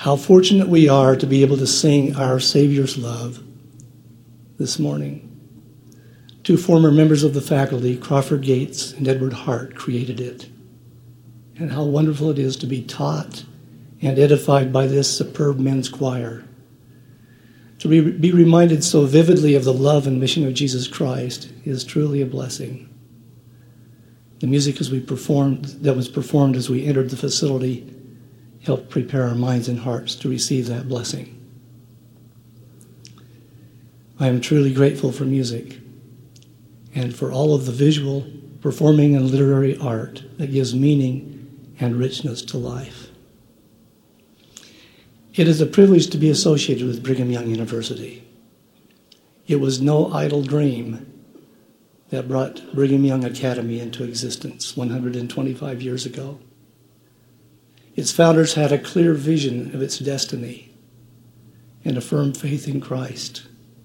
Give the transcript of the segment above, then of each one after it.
How fortunate we are to be able to sing our Savior's love this morning. Two former members of the faculty, Crawford Gates and Edward Hart, created it. And how wonderful it is to be taught and edified by this superb men's choir. To be reminded so vividly of the love and mission of Jesus Christ is truly a blessing. The music that was performed as we entered the facility helped prepare our minds and hearts to receive that blessing. I am truly grateful for music and for all of the visual, performing, and literary art that gives meaning and richness to life. It is a privilege to be associated with Brigham Young University. It was no idle dream that brought Brigham Young Academy into existence 125 years ago. Its founders had a clear vision of its destiny and a firm faith in Christ.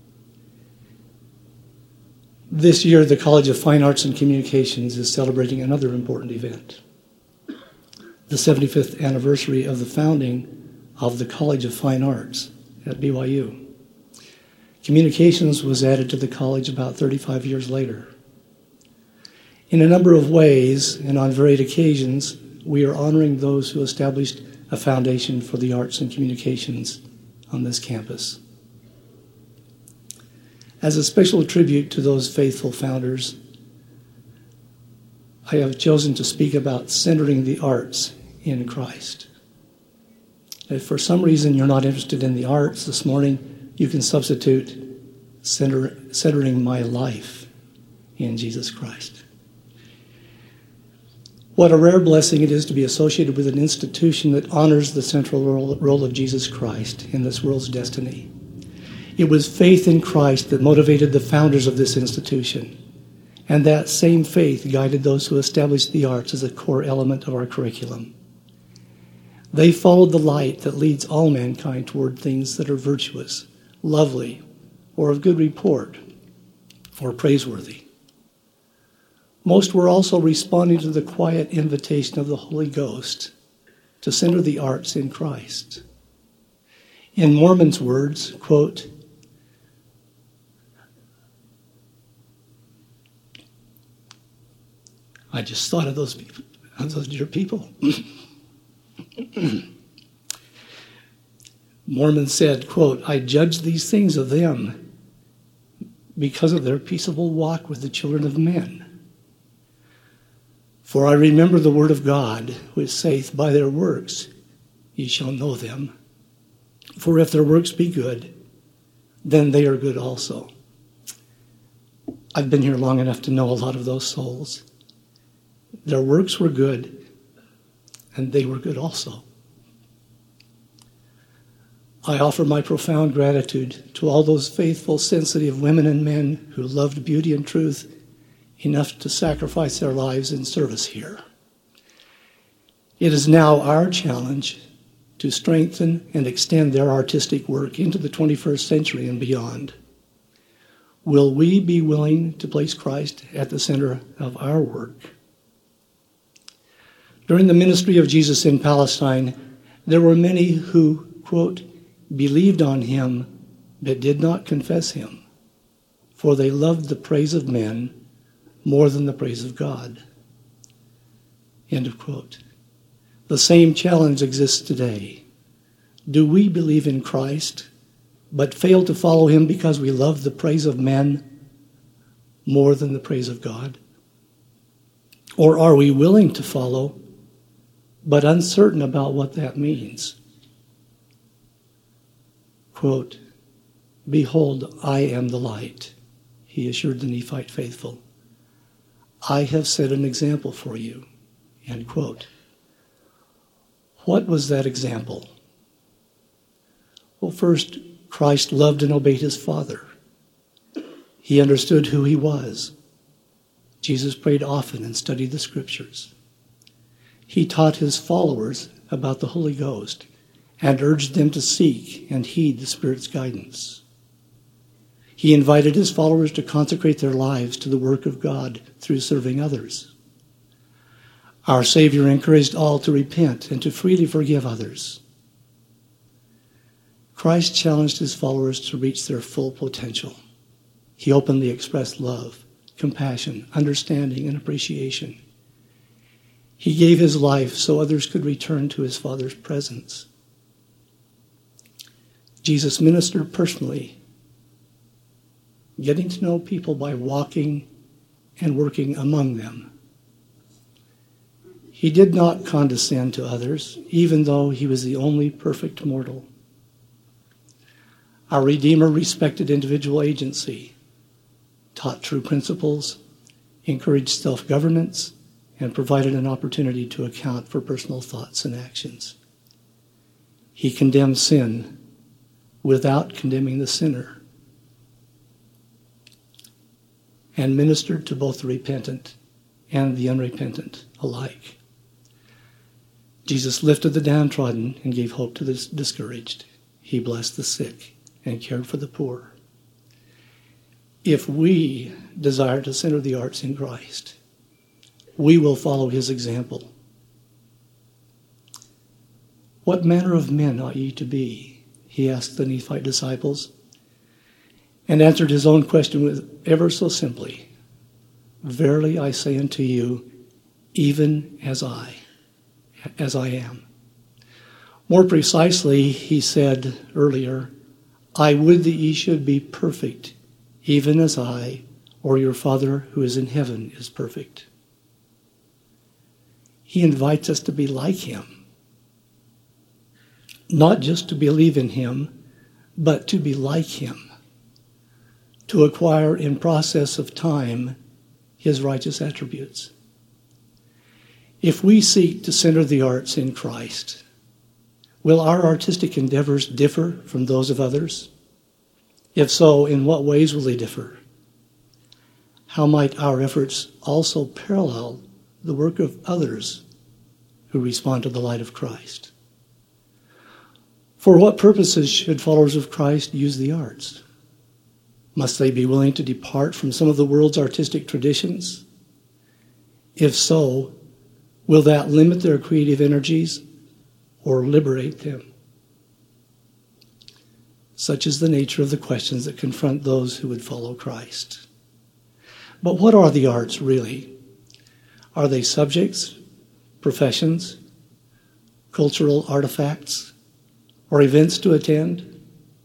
This year, the College of Fine Arts and Communications is celebrating another important event, the 75th anniversary of the founding of the College of Fine Arts at BYU. Communications was added to the college about 35 years later. In a number of ways and on varied occasions, we are honoring those who established a foundation for the arts and communications on this campus. As a special tribute to those faithful founders, I have chosen to speak about centering the arts in Christ. If for some reason you're not interested in the arts this morning, you can substitute centering my life in Jesus Christ. What a rare blessing it is to be associated with an institution that honors the central role of Jesus Christ in this world's destiny. It was faith in Christ that motivated the founders of this institution, and that same faith guided those who established the arts as a core element of our curriculum. They followed the light that leads all mankind toward things that are virtuous, lovely, or of good report, or praiseworthy. Most were also responding to the quiet invitation of the Holy Ghost to center the arts in Christ. In Mormon's words, quote, I just thought of those people, of those dear people. Mormon said, quote, I judge these things of them because of their peaceable walk with the children of men. For I remember the word of God, which saith, by their works ye shall know them. For if their works be good, then they are good also. I've been here long enough to know a lot of those souls. Their works were good, and they were good also. I offer my profound gratitude to all those faithful, sensitive women and men who loved beauty and truth enough to sacrifice their lives in service here. It is now our challenge to strengthen and extend their artistic work into the 21st century and beyond. Will we be willing to place Christ at the center of our work? During the ministry of Jesus in Palestine, there were many who, quote, believed on him but did not confess him, for they loved the praise of men more than the praise of God. End of quote. The same challenge exists today. Do we believe in Christ, but fail to follow him because we love the praise of men more than the praise of God? Or are we willing to follow, but uncertain about what that means? Quote, behold, I am the light, he assured the Nephite faithful. I have set an example for you, end quote. What was that example? Well, first, Christ loved and obeyed his Father. He understood who he was. Jesus prayed often and studied the Scriptures. He taught his followers about the Holy Ghost and urged them to seek and heed the Spirit's guidance. He invited his followers to consecrate their lives to the work of God through serving others. Our Savior encouraged all to repent and to freely forgive others. Christ challenged his followers to reach their full potential. He openly expressed love, compassion, understanding, and appreciation. He gave his life so others could return to his Father's presence. Jesus ministered personally, getting to know people by walking and working among them. He did not condescend to others, even though he was the only perfect mortal. Our Redeemer respected individual agency, taught true principles, encouraged self-governance, and provided an opportunity to account for personal thoughts and actions. He condemned sin without condemning the sinner, and ministered to both the repentant and the unrepentant alike. Jesus lifted the downtrodden and gave hope to the discouraged. He blessed the sick and cared for the poor. If we desire to center the arts in Christ, we will follow his example. What manner of men ought ye to be? He asked the Nephite disciples, and answered his own question with ever so simply, verily I say unto you, even as I am. More precisely, he said earlier, I would that ye should be perfect, even as I, or your Father who is in heaven, is perfect. He invites us to be like him, not just to believe in him, but to be like him, to acquire in process of time his righteous attributes. If we seek to center the arts in Christ, will our artistic endeavors differ from those of others? If so, in what ways will they differ? How might our efforts also parallel the work of others who respond to the light of Christ? For what purposes should followers of Christ use the arts? Must they be willing to depart from some of the world's artistic traditions? If so, will that limit their creative energies or liberate them? Such is the nature of the questions that confront those who would follow Christ. But what are the arts really? Are they subjects, professions, cultural artifacts, or events to attend?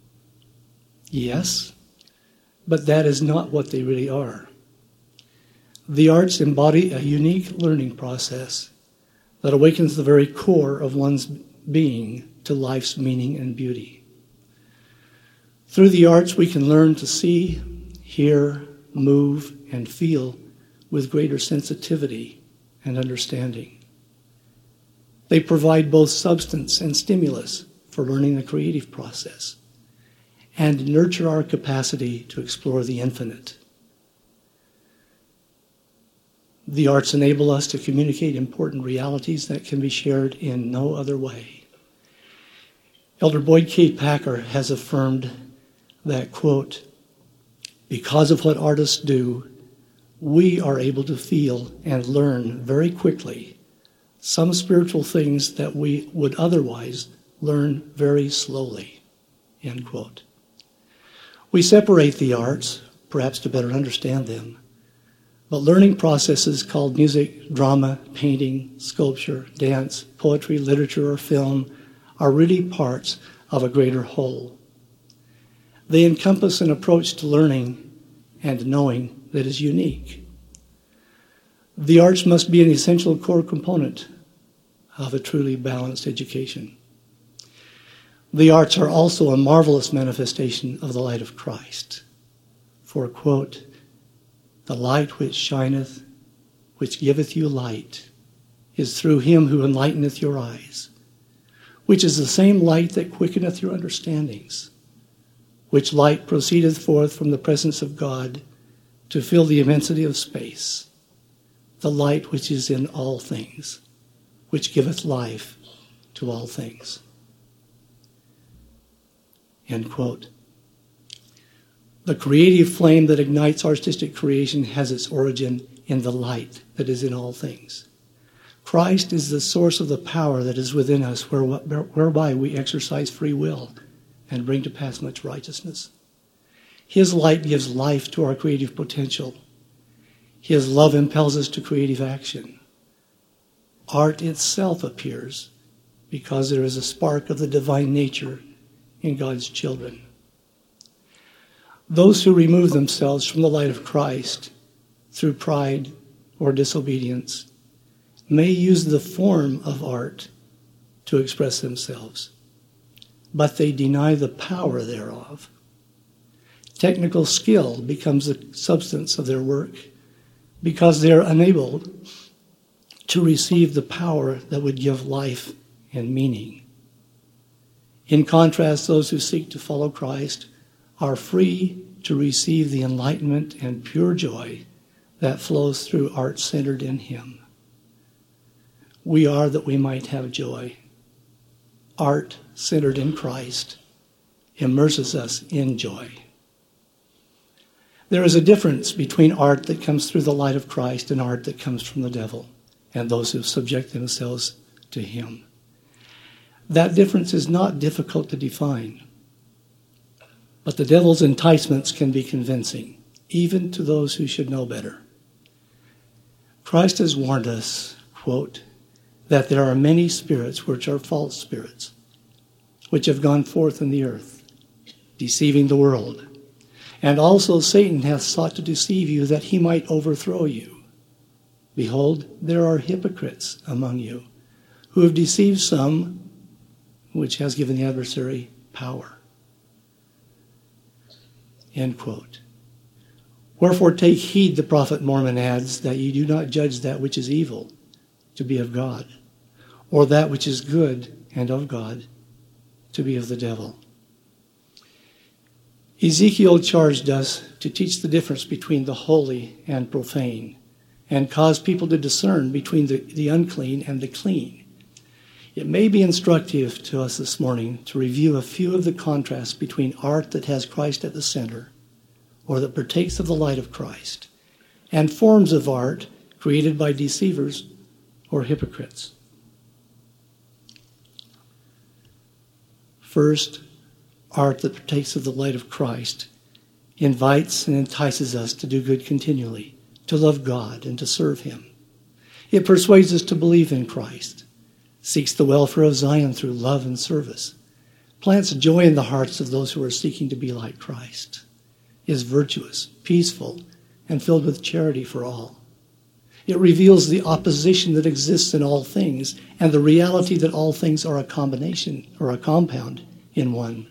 Yes, but that is not what they really are. The arts embody a unique learning process that awakens the very core of one's being to life's meaning and beauty. Through the arts, we can learn to see, hear, move, and feel with greater sensitivity and understanding. They provide both substance and stimulus for learning the creative process and nurture our capacity to explore the infinite. The arts enable us to communicate important realities that can be shared in no other way. Elder Boyd K. Packer has affirmed that, quote, because of what artists do, we are able to feel and learn very quickly some spiritual things that we would otherwise learn very slowly, end quote. We separate the arts, perhaps to better understand them, but learning processes called music, drama, painting, sculpture, dance, poetry, literature, or film are really parts of a greater whole. They encompass an approach to learning and knowing that is unique. The arts must be an essential core component of a truly balanced education. The arts are also a marvelous manifestation of the light of Christ. For, quote, the light which shineth, which giveth you light, is through him who enlighteneth your eyes, which is the same light that quickeneth your understandings, which light proceedeth forth from the presence of God to fill the immensity of space, the light which is in all things, which giveth life to all things. End quote. The creative flame that ignites artistic creation has its origin in the light that is in all things. Christ is the source of the power that is within us, whereby we exercise free will and bring to pass much righteousness. His light gives life to our creative potential. His love impels us to creative action. Art itself appears because there is a spark of the divine nature in God's children. Those who remove themselves from the light of Christ through pride or disobedience may use the form of art to express themselves, but they deny the power thereof. Technical skill becomes the substance of their work because they are unable to receive the power that would give life and meaning. In contrast, those who seek to follow Christ are free to receive the enlightenment and pure joy that flows through art centered in Him. We are that we might have joy. Art centered in Christ immerses us in joy. There is a difference between art that comes through the light of Christ and art that comes from the devil and those who subject themselves to him. That difference is not difficult to define, but the devil's enticements can be convincing, even to those who should know better. Christ has warned us, quote, that there are many spirits which are false spirits, which have gone forth in the earth, deceiving the world. And also Satan hath sought to deceive you that he might overthrow you. Behold, there are hypocrites among you, who have deceived some, which has given the adversary power. End quote. Wherefore take heed, the prophet Mormon adds, that ye do not judge that which is evil to be of God, or that which is good and of God to be of the devil. Ezekiel charged us to teach the difference between the holy and profane, and cause people to discern between the unclean and the clean. It may be instructive to us this morning to review a few of the contrasts between art that has Christ at the center, or that partakes of the light of Christ, and forms of art created by deceivers or hypocrites. First, art that partakes of the light of Christ invites and entices us to do good continually, to love God and to serve Him. It persuades us to believe in Christ, seeks the welfare of Zion through love and service, plants joy in the hearts of those who are seeking to be like Christ, is virtuous, peaceful, and filled with charity for all. It reveals the opposition that exists in all things and the reality that all things are a combination or a compound in one.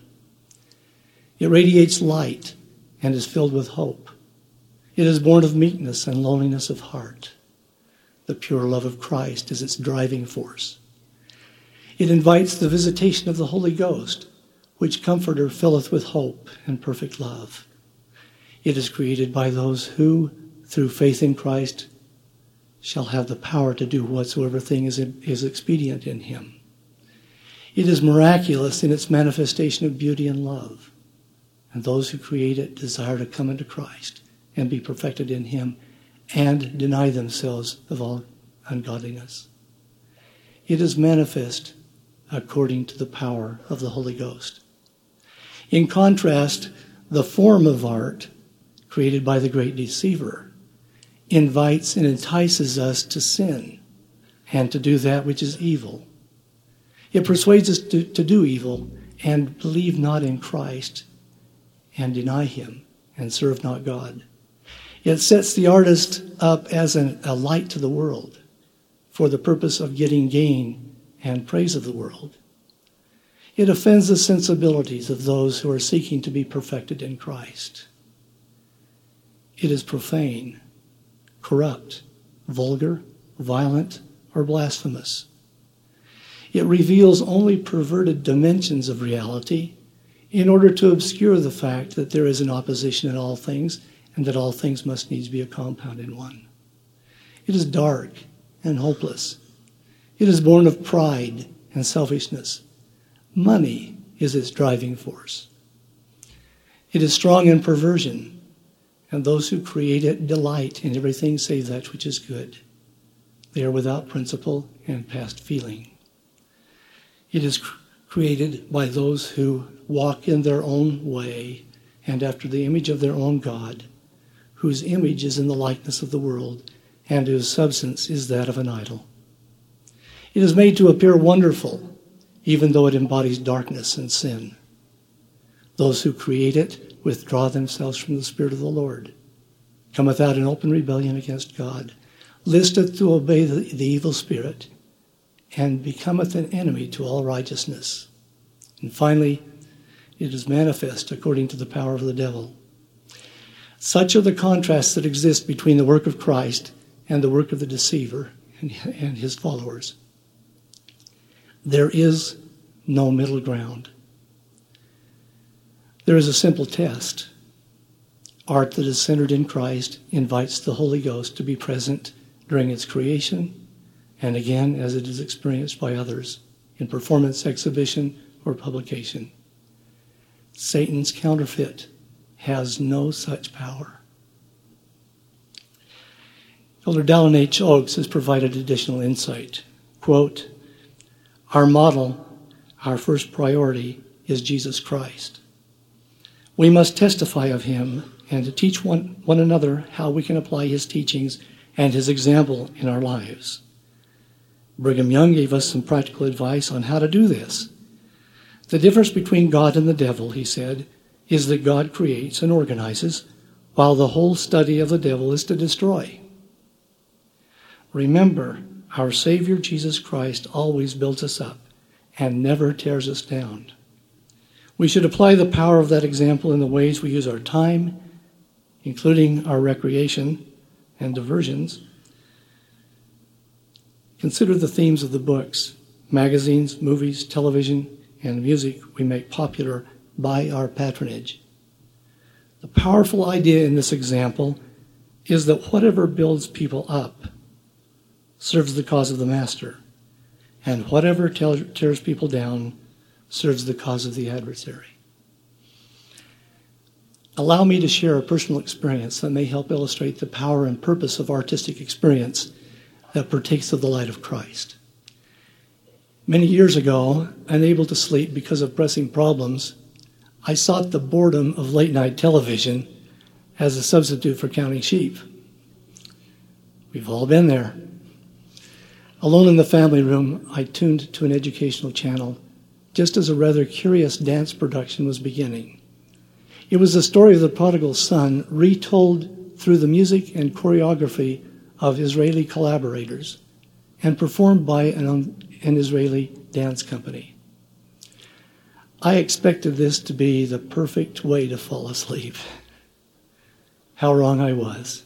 It radiates light and is filled with hope. It is born of meekness and lowliness of heart. The pure love of Christ is its driving force. It invites the visitation of the Holy Ghost, which Comforter filleth with hope and perfect love. It is created by those who, through faith in Christ, shall have the power to do whatsoever thing is expedient in Him. It is miraculous in its manifestation of beauty and love, and those who create it desire to come into Christ and be perfected in Him and deny themselves of all ungodliness. It is manifest according to the power of the Holy Ghost. In contrast, the form of art created by the great deceiver invites and entices us to sin and to do that which is evil. It persuades us to do evil and believe not in Christ and deny Him and serve not God. It sets the artist up as a light to the world for the purpose of getting gain and praise of the world. It offends the sensibilities of those who are seeking to be perfected in Christ. It is profane, corrupt, vulgar, violent, or blasphemous. It reveals only perverted dimensions of reality in order to obscure the fact that there is an opposition in all things and that all things must needs be a compound in one. It is dark and hopeless. It is born of pride and selfishness. Money is its driving force. It is strong in perversion, and those who create it delight in everything save that which is good. They are without principle and past feeling. It is created by those who walk in their own way and after the image of their own God, whose image is in the likeness of the world and whose substance is that of an idol. It is made to appear wonderful, even though it embodies darkness and sin. Those who create it withdraw themselves from the Spirit of the Lord, cometh out in open rebellion against God, listeth to obey the evil spirit, and becometh an enemy to all righteousness. And finally, it is manifest according to the power of the devil. Such are the contrasts that exist between the work of Christ and the work of the deceiver and his followers. There is no middle ground. There is a simple test. Art that is centered in Christ invites the Holy Ghost to be present during its creation and again as it is experienced by others in performance, exhibition, or publication. Satan's counterfeit has no such power. Elder Dallin H. Oakes has provided additional insight. Quote, our model, our first priority, is Jesus Christ. We must testify of him and to teach one another how we can apply his teachings and his example in our lives. Brigham Young gave us some practical advice on how to do this. The difference between God and the devil, he said, is that God creates and organizes, while the whole study of the devil is to destroy. Remember, our Savior Jesus Christ always builds us up and never tears us down. We should apply the power of that example in the ways we use our time, including our recreation and diversions. Consider the themes of the books, magazines, movies, television, and music we make popular by our patronage. The powerful idea in this example is that whatever builds people up serves the cause of the master, and whatever tears people down serves the cause of the adversary. Allow me to share a personal experience that may help illustrate the power and purpose of artistic experience that partakes of the light of Christ. Many years ago, unable to sleep because of pressing problems, I sought the boredom of late-night television as a substitute for counting sheep. We've all been there. Alone in the family room, I tuned to an educational channel just as a rather curious dance production was beginning. It was the story of the prodigal son retold through the music and choreography of Israeli collaborators and performed by an Israeli dance company. I expected this to be the perfect way to fall asleep. How wrong I was.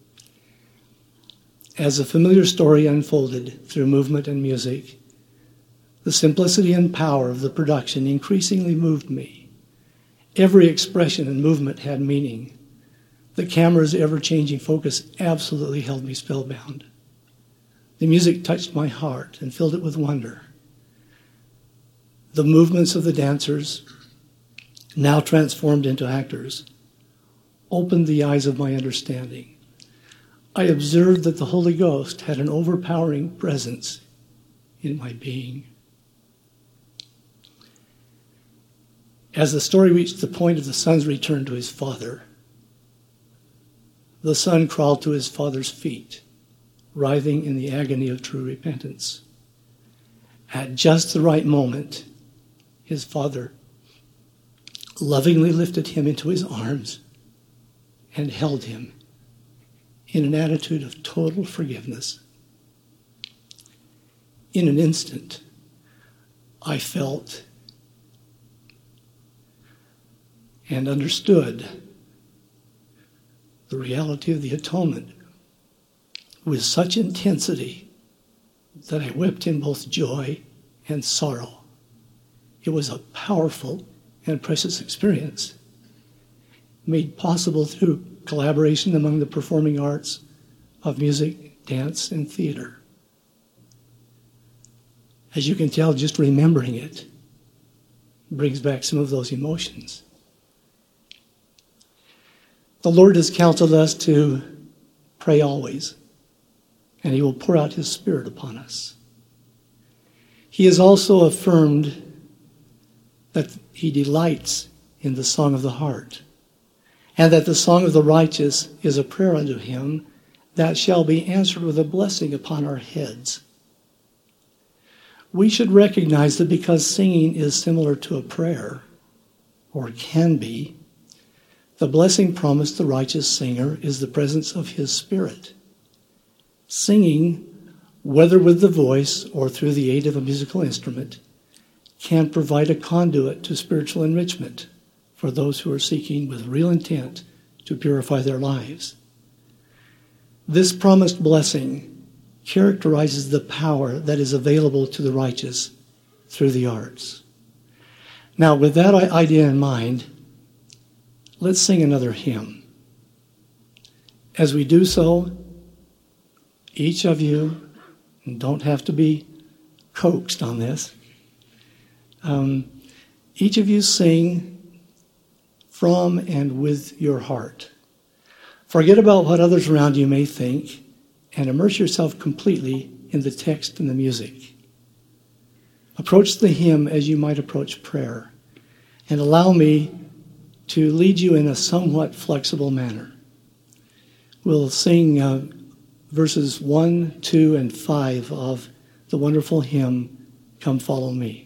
As the familiar story unfolded through movement and music, the simplicity and power of the production increasingly moved me. Every expression and movement had meaning. The camera's ever-changing focus absolutely held me spellbound. The music touched my heart and filled it with wonder. The movements of the dancers, now transformed into actors, opened the eyes of my understanding. I observed that the Holy Ghost had an overpowering presence in my being. As the story reached the point of the son's return to his father, the son crawled to his father's feet, writhing in the agony of true repentance. At just the right moment, his father lovingly lifted him into his arms and held him in an attitude of total forgiveness. In an instant, I felt and understood the reality of the atonement with such intensity that I wept in both joy and sorrow. It was a powerful and precious experience, made possible through collaboration among the performing arts of music, dance, and theater. As you can tell, just remembering it brings back some of those emotions. The Lord has counseled us to pray always, and he will pour out his Spirit upon us. He has also affirmed that he delights in the song of the heart, and that the song of the righteous is a prayer unto him that shall be answered with a blessing upon our heads. We should recognize that because singing is similar to a prayer, or can be, the blessing promised the righteous singer is the presence of his Spirit. Singing, whether with the voice or through the aid of a musical instrument, can provide a conduit to spiritual enrichment for those who are seeking with real intent to purify their lives. This promised blessing characterizes the power that is available to the righteous through the arts. Now, with that idea in mind, let's sing another hymn. As we do so, each of you, and don't have to be coaxed on this, each of you sing from and with your heart. Forget about what others around you may think and immerse yourself completely in the text and the music. Approach the hymn as you might approach prayer, and allow me to lead you in a somewhat flexible manner. We'll sing verses 1, 2, and 5 of the wonderful hymn, Come Follow Me.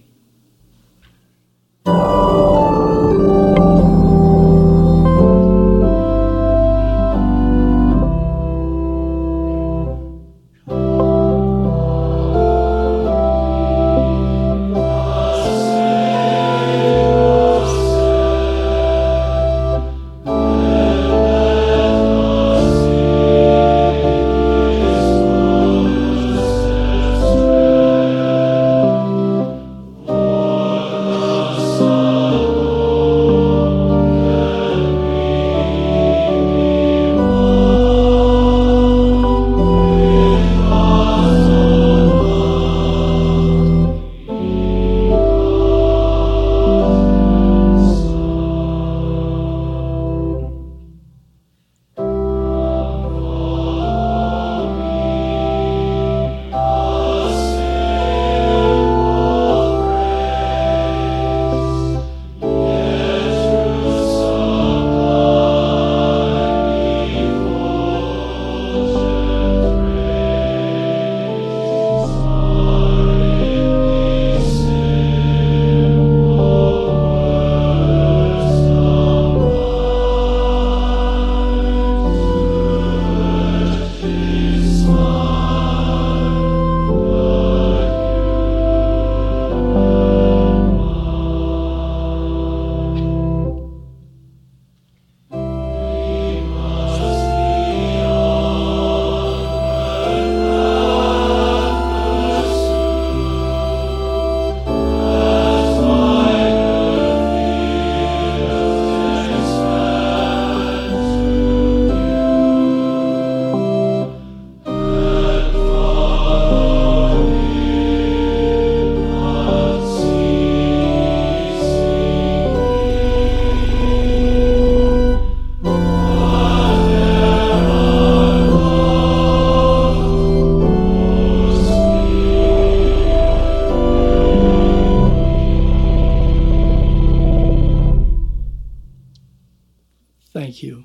Thank you.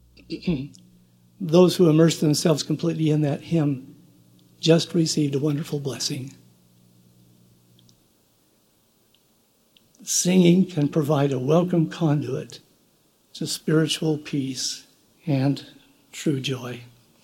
Those who immerse themselves completely in that hymn just received a wonderful blessing. Singing can provide a welcome conduit to spiritual peace and true joy.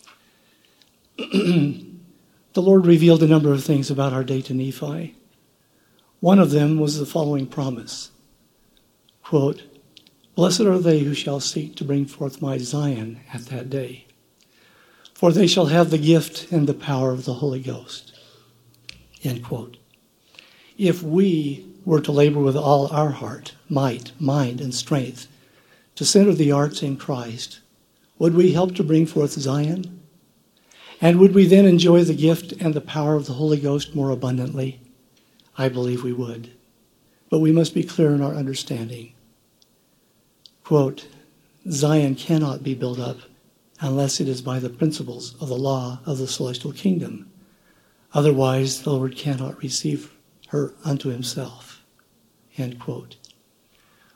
The Lord revealed a number of things about our day to Nephi. One of them was the following promise, quote, "Blessed are they who shall seek to bring forth my Zion at that day, for they shall have the gift and the power of the Holy Ghost." End quote. If we were to labor with all our heart, might, mind, and strength to center the arts in Christ, would we help to bring forth Zion? And would we then enjoy the gift and the power of the Holy Ghost more abundantly? I believe we would. But we must be clear in our understanding. Quote, "Zion cannot be built up unless it is by the principles of the law of the celestial kingdom. Otherwise, the Lord cannot receive her unto himself." End quote.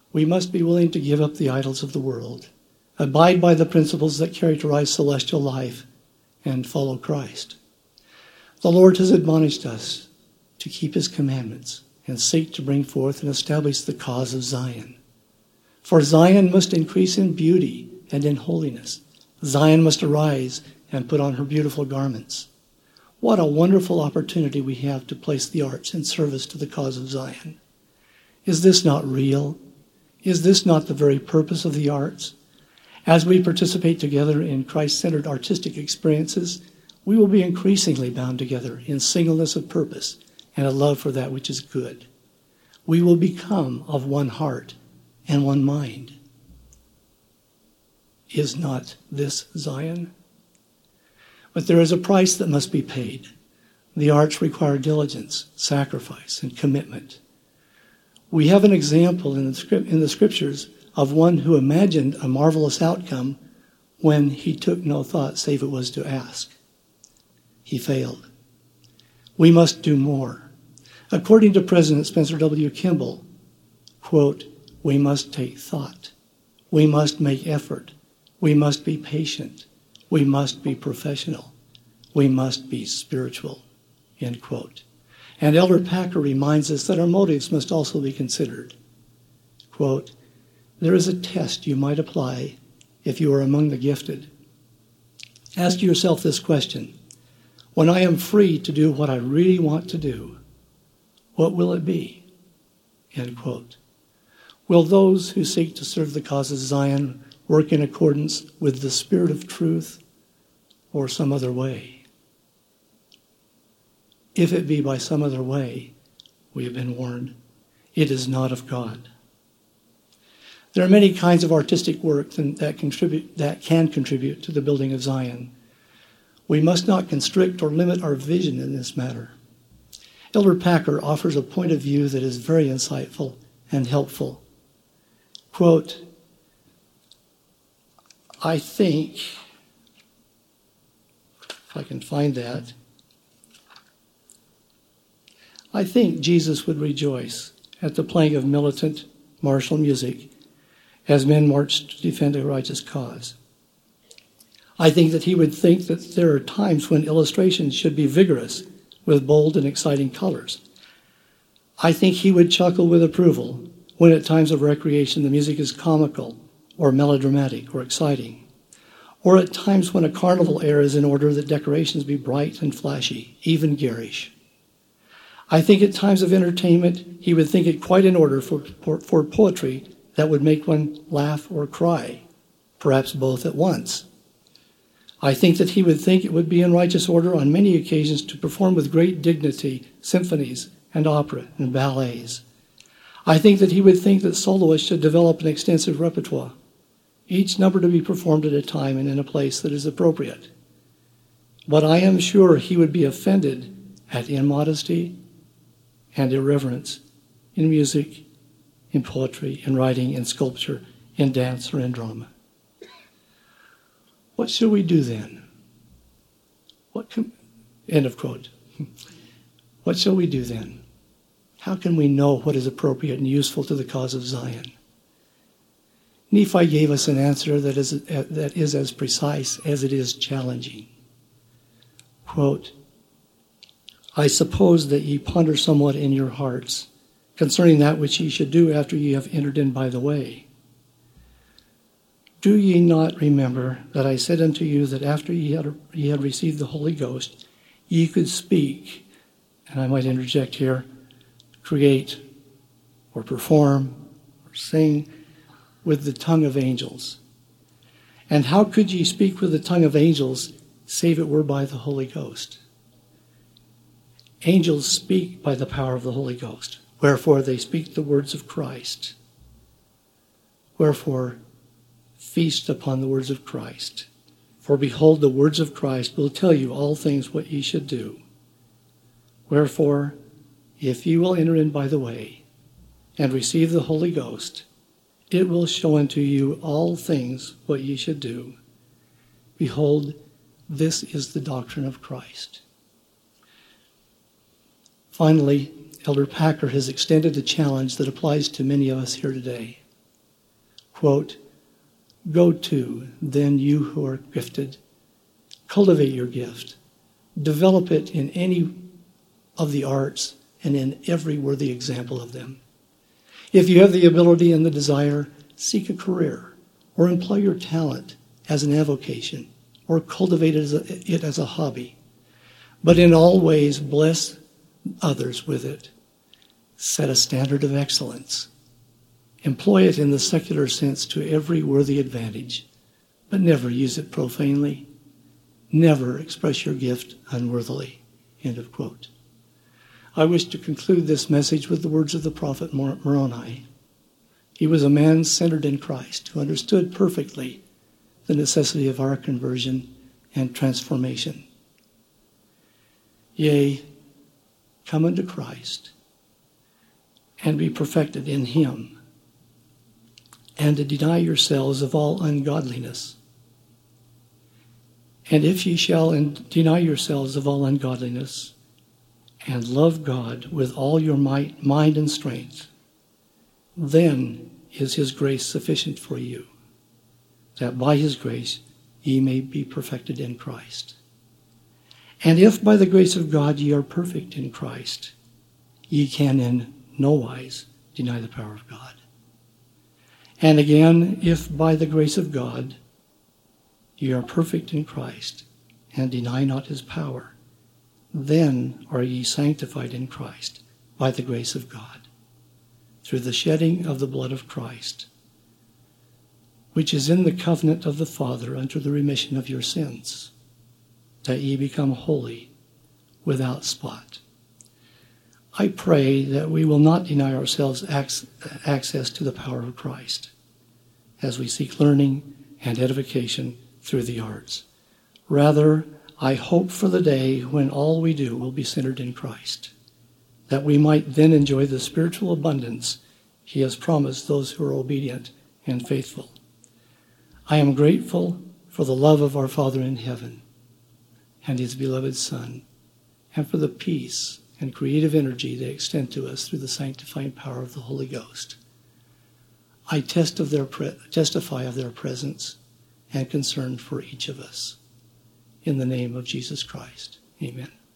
We must be willing to give up the idols of the world, abide by the principles that characterize celestial life, and follow Christ. The Lord has admonished us to keep his commandments and seek to bring forth and establish the cause of Zion. For Zion must increase in beauty and in holiness. Zion must arise and put on her beautiful garments. What a wonderful opportunity we have to place the arts in service to the cause of Zion. Is this not real? Is this not the very purpose of the arts? As we participate together in Christ-centered artistic experiences, we will be increasingly bound together in singleness of purpose and a love for that which is good. We will become of one heart and one mind. Is not this Zion? But there is a price that must be paid. The arts require diligence, sacrifice, and commitment. We have an example in the scriptures of one who imagined a marvelous outcome when he took no thought save it was to ask. He failed. We must do more. According to President Spencer W. Kimball, quote, we must take thought. We must make effort. We must be patient. We must be professional. We must be spiritual, end quote. And Elder Packer reminds us that our motives must also be considered. Quote, there is a test you might apply if you are among the gifted. Ask yourself this question. When I am free to do what I really want to do, what will it be? End quote. Will those who seek to serve the cause of Zion work in accordance with the spirit of truth or some other way? If it be by some other way, we have been warned, it is not of God. There are many kinds of artistic work that can contribute to the building of Zion. We must not constrict or limit our vision in this matter. Elder Packer offers a point of view that is very insightful and helpful. Quote, I think, if I can find that, I think Jesus would rejoice at the playing of militant martial music as men march to defend a righteous cause. I think that he would think that there are times when illustrations should be vigorous with bold and exciting colors. I think he would chuckle with approval when at times of recreation the music is comical or melodramatic or exciting, or at times when a carnival air is in order that decorations be bright and flashy, even garish. I think at times of entertainment he would think it quite in order for poetry that would make one laugh or cry, perhaps both at once. I think that he would think it would be in righteous order on many occasions to perform with great dignity symphonies and opera and ballets. I think that he would think that soloists should develop an extensive repertoire, each number to be performed at a time and in a place that is appropriate. But I am sure he would be offended at immodesty and irreverence in music, in poetry, in writing, in sculpture, in dance, or in drama. What shall we do then? End of quote. What shall we do then? How can we know what is appropriate and useful to the cause of Zion? Nephi gave us an answer that is as precise as it is challenging. Quote, I suppose that ye ponder somewhat in your hearts concerning that which ye should do after ye have entered in by the way. Do ye not remember that I said unto you that after ye had received the Holy Ghost, ye could speak, and I might interject here, create or perform or sing with the tongue of angels? And how could ye speak with the tongue of angels, save it were by the Holy Ghost? Angels speak by the power of the Holy Ghost. Wherefore they speak the words of Christ. Wherefore feast upon the words of Christ. For behold, the words of Christ will tell you all things what ye should do. Wherefore, if ye will enter in by the way and receive the Holy Ghost, it will show unto you all things what ye should do. Behold, this is the doctrine of Christ. Finally, Elder Packer has extended a challenge that applies to many of us here today. quote, "Go to, then, you who are gifted, cultivate your gift, develop it in any of the arts and in every worthy example of them. If you have the ability and the desire, seek a career or employ your talent as an avocation or cultivate it as a hobby. But in all ways, bless others with it. Set a standard of excellence. Employ it in the secular sense to every worthy advantage, but never use it profanely. Never express your gift unworthily." End of quote. I wish to conclude this message with the words of the prophet Moroni. He was a man centered in Christ who understood perfectly the necessity of our conversion and transformation. "Yea, come unto Christ, and be perfected in him, and to deny yourselves of all ungodliness. And if ye shall deny yourselves of all ungodliness, and love God with all your might, mind, and strength, then is his grace sufficient for you, that by his grace ye may be perfected in Christ. And if by the grace of God ye are perfect in Christ, ye can in no wise deny the power of God. And again, if by the grace of God ye are perfect in Christ, and deny not his power, then are ye sanctified in Christ by the grace of God, through the shedding of the blood of Christ, which is in the covenant of the Father unto the remission of your sins, that ye become holy, without spot." I pray that we will not deny ourselves access to the power of Christ as we seek learning and edification through the arts. Rather, I hope for the day when all we do will be centered in Christ, that we might then enjoy the spiritual abundance he has promised those who are obedient and faithful. I am grateful for the love of our Father in heaven and his beloved Son, and for the peace and creative energy they extend to us through the sanctifying power of the Holy Ghost. I testify of their presence and concern for each of us. In the name of Jesus Christ, amen.